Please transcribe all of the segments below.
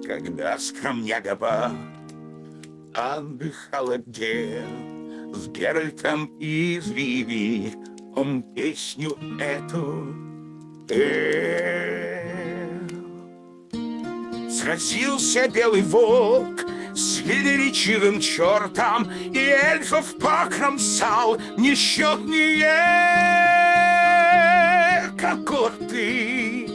Когда скромнягоба отдыхала где с Геральтом из Ривии, он песню эту пел. Сразился белый волк с велеречивым чертом, и эльфов покромсал несчетные когорты.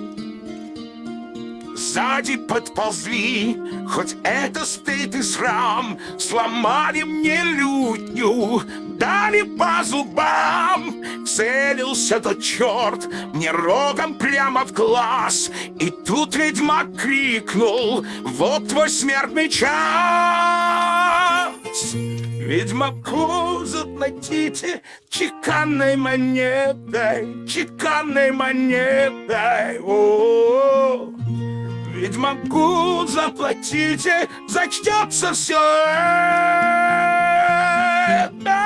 Сзади подползли, хоть это стыд и срам, сломали мне лютню, дали по зубам. Целился тот черт мне рогом прямо в глаз, и тут ведьмак крикнул: вот твой смертный час. Ведьмаку заплатите чеканной монетой, чеканной монетой. О-о-о. Ведьмаку заплатите, зачтется все это.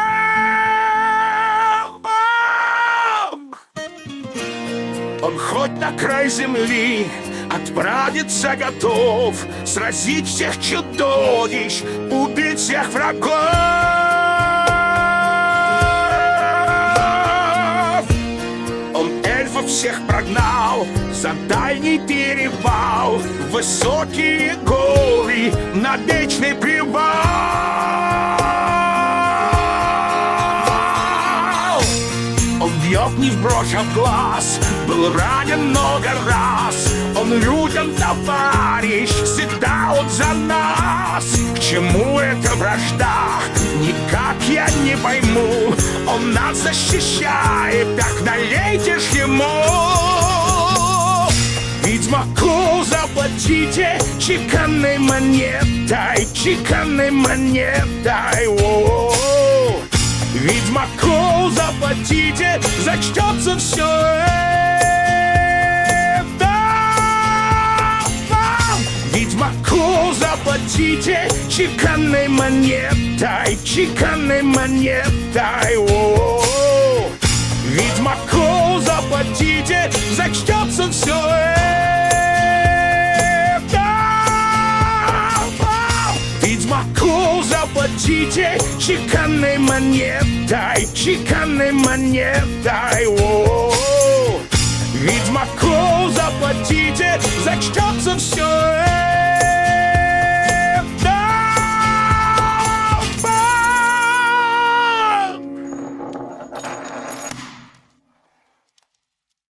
Он хоть на край земли отправиться готов, сразить всех чудовищ, убить всех врагов. Он эльфов всех прогнал за дальний перевал, высокие горы на вечный привал. Он бьет не в бровь, а в глаз, был ранен много раз. Он людям товарищ, всегда он за нас. К чему эта вражда, никак я не пойму. Он нас защищает, так налейте ж ему. Ведьмаку заплатите чеканной монетой, чеканной монетой. О-о-о. Ведьмаку заплатите, зачтется все это. Ведьмаку заплатите чеканной монетой, чеканной монетой. О-о-о. Ведьмаку заплатите, зачтется все это. Ведьмаку заплатите чеканной монетой, чеканной монетой. О-о-о. Ведьмаку заплатите, зачтется все это.